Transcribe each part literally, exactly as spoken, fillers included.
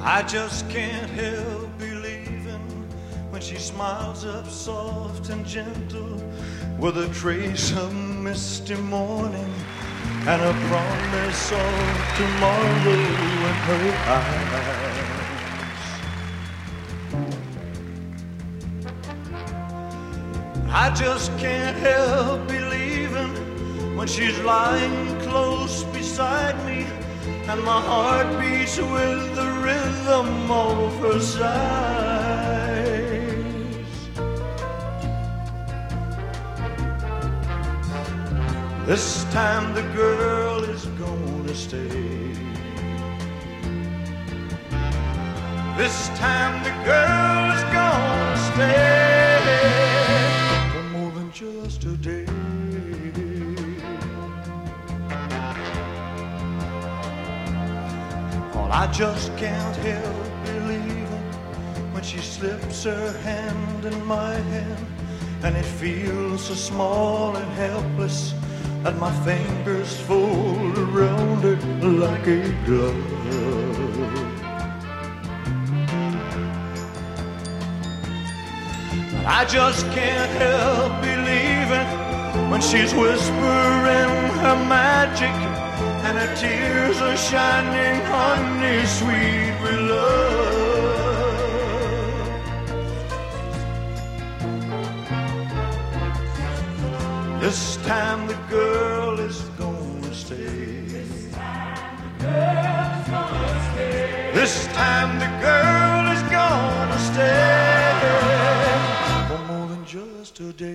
I just can't help believing when she smiles up soft and gentle with a trace of misty morning and a promise of tomorrow in her eyes. I just can't help believing when she's lying close beside me and my heart beats with the rhythm of her sighs. This time the girl is gonna stay. This time the girl is gonna stay for more than just a day. I just can't help believing when she slips her hand in my hand and it feels so small and helpless that my fingers fold around it like a glove. I just can't help believing when she's whispering her magic and her tears are shining honey sweet with love. This time the girl is gonna stay. This time the girl is gonna stay for more than just a day.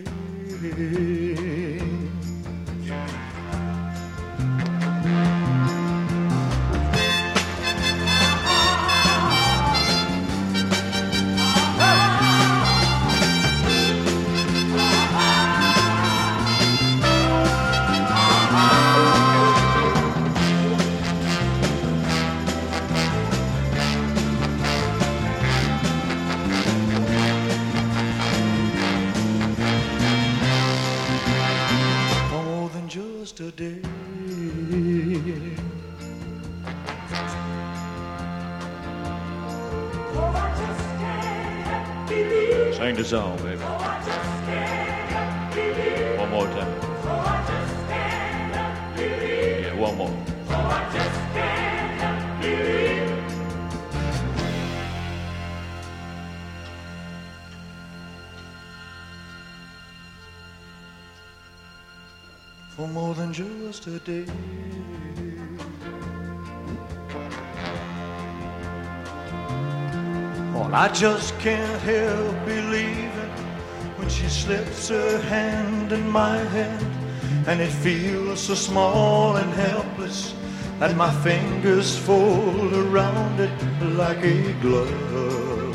A day. Oh, I just can't believe. Sing the song, baby. Oh, I just can't believe. One more time. Oh, I just can't believe. Yeah, one more. Oh, I just can't believe. For more than just a day. Well, I just can't help believing when she slips her hand in my hand and it feels so small and helpless that my fingers fold around it like a glove.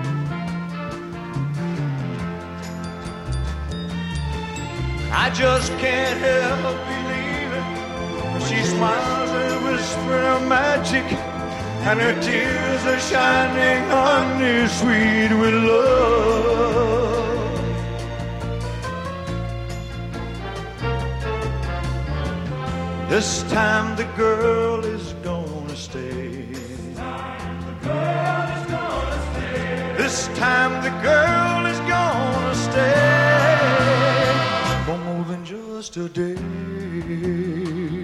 I just can't help believing when she smiles and whispers her magic and her tears are shining honey sweet with love. This time the girl is gonna stay. This time the girl is gonna stay for more than just a day.